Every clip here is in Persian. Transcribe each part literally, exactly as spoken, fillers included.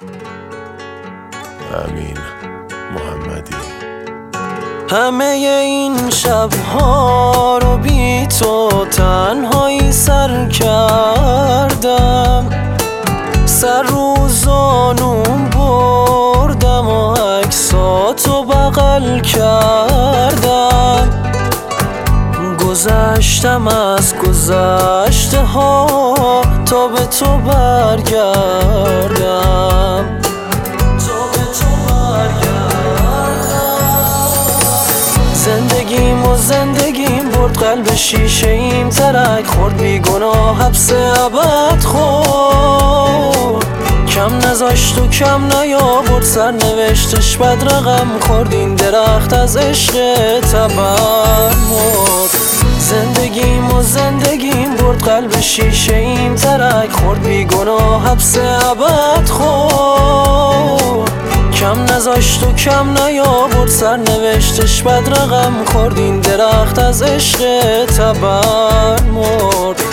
امین محمدی. همه این شبها رو بی تو تنهایی سر کردم، سر رو زانوم بردم و عکساتو بغل کردم. گذشتم از گذشته ها تا به تو برگردم، زندگیم و زندگیم برد قلب شیشه ایم، ترک خورد بی گناه حبس ابد خورد. کم نذاشت و کم نیاورد سرنوشتش بد رقم خورد، این درخت از عشق تبر مرد. زندگیم و زندگیم برد قلب شیشه ایم، ترک خورد بی گناه حبس ابد خورد. کم نذاشت و کم نیاورد سرنوشتش بد رقم خورد، این درخت از عشق تبر مرد.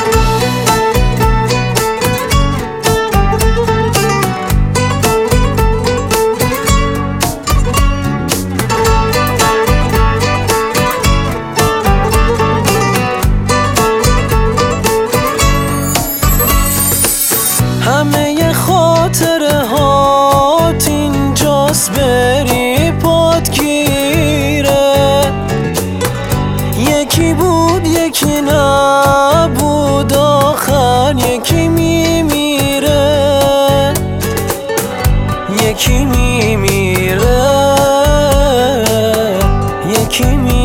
همه خاطره هات اینجاست، بری پادگیره. یکی بود یکی نبود، آخر یکی میمیره، یکی میمیره، یکی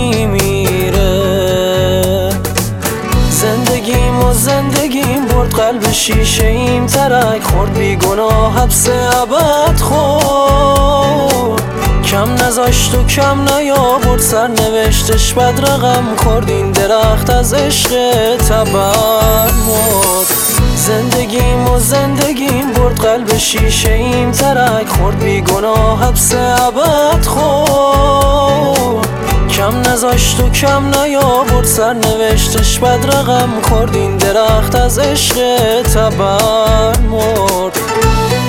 میمیره. زندگیم و زندگیم برد قلب شیشه ایم، ترک خورد بی گناه حبس ابد خورد. کم نذاشت و کم نیاورد سرنوشتش بد رقم خورد، این درخت از عشق تبر مرد. زندگیم و زندگیم برد قلب شیشه ایم، ترک خورد بی گناه حبس ابد خورد. کم نذاشت و کم نیاورد سرنوشتش بد رقم خورد، این درخت از عشق تبر مرد.